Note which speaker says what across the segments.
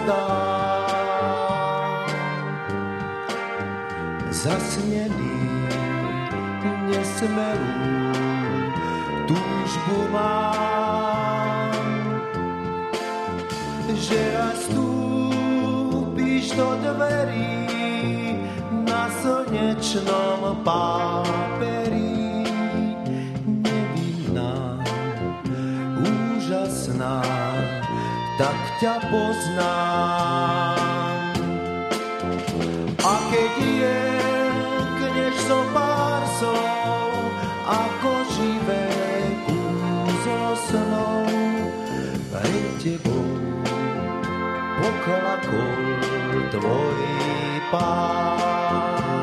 Speaker 1: zdá. Zasnený nesmerú túžbu mám, že raz vstúpiš do dverí na slnečnom páperi. Nevinná, úžasná, tak ťa poznám. A keď jekneš zo pár slov, ako živé kúzlo snov, pred tebou poklakol tvoj pán.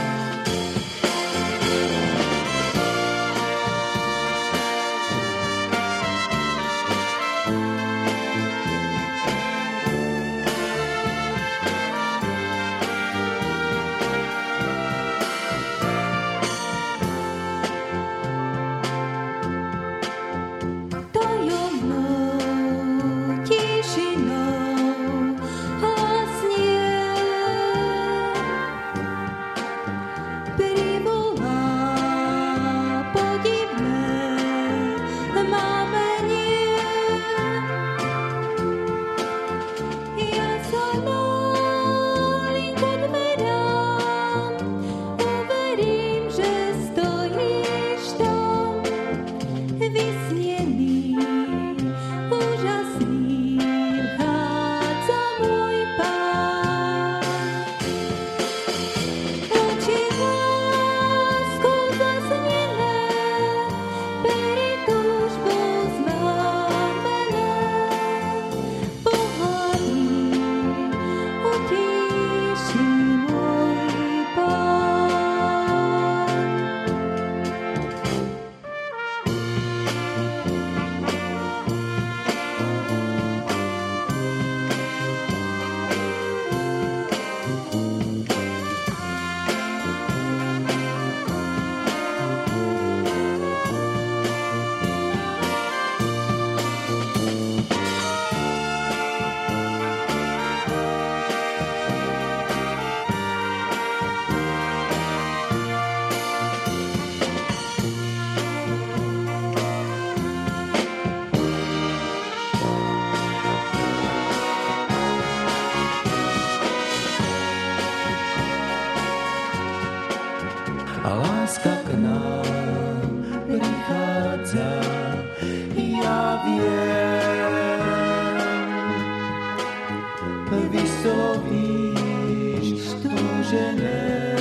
Speaker 1: A láska k nám prichádza, ja viem. Vyslovíš túžené,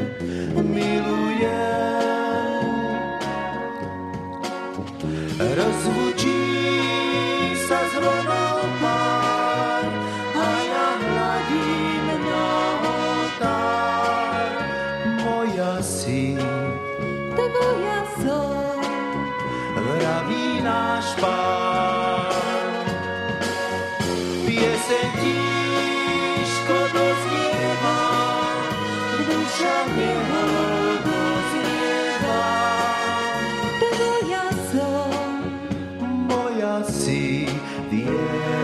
Speaker 1: milujem. Rozvučí sa z vodou pár a ja hľadím na oltár. Moja si,
Speaker 2: tvoja som,
Speaker 1: vraví náš Pán. Pieseň tížko doznieva, duša neho doznieva.
Speaker 2: tvoja som,
Speaker 1: Moja si, viem.